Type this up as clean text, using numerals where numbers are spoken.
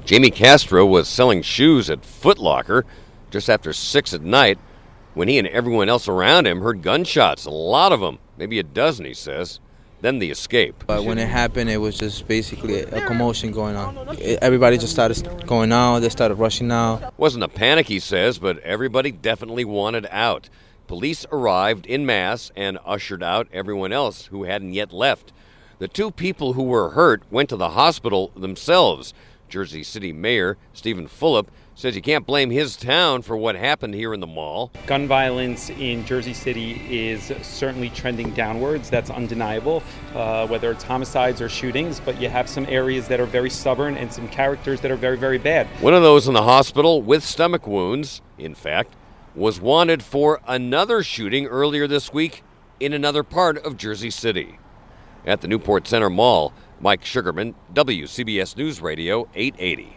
Jamie Castro was selling shoes at Foot Locker just after 6 at night when he and everyone else around him heard gunshots, a lot of them, maybe a dozen, he says. Then the escape. But when it happened, it was just basically a commotion going on. Everybody just started going out. They started rushing out. Wasn't a panic, he says, but everybody definitely wanted out. Police arrived en masse and ushered out everyone else who hadn't yet left. The two people who were hurt went to the hospital themselves. Jersey City Mayor Stephen Fulop says you can't blame his town for what happened here in the mall. Gun violence in Jersey City is certainly trending downwards. That's undeniable, whether it's homicides or shootings. But you have some areas that are very stubborn and some characters that are very, very bad. One of those in the hospital with stomach wounds, in fact, was wanted for another shooting earlier this week in another part of Jersey City. At the Newport Center Mall, Mike Sugarman, WCBS News Radio 880.